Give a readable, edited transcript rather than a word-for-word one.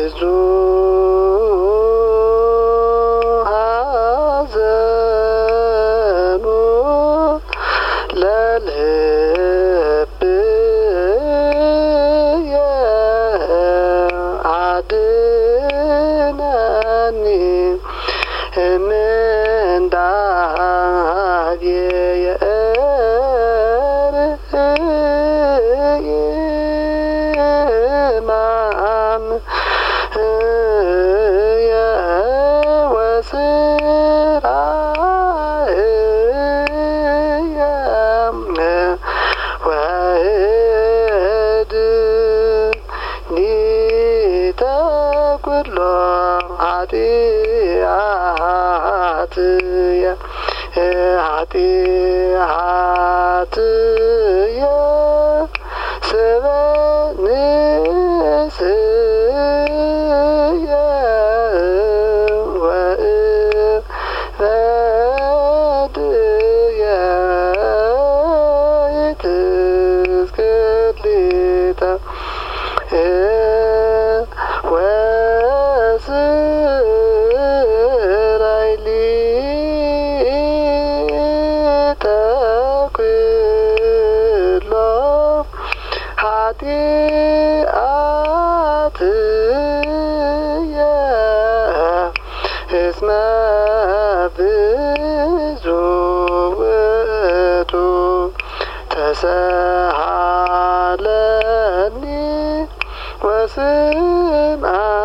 ብዙ ሐዘኑ ለልብየ አድነኒ እምንዳብየ ማም ወስራየ ወህድ ኒተኩሎ ኃጢአትየ ኃጢአትየ ስበንስየ ወእበድየ ይትስክሊተ ወስራይ ሊተኩሎ ኃጢአትየ እስመ ብዙ ውእቱ ተሰሃለኒ ወስምዐ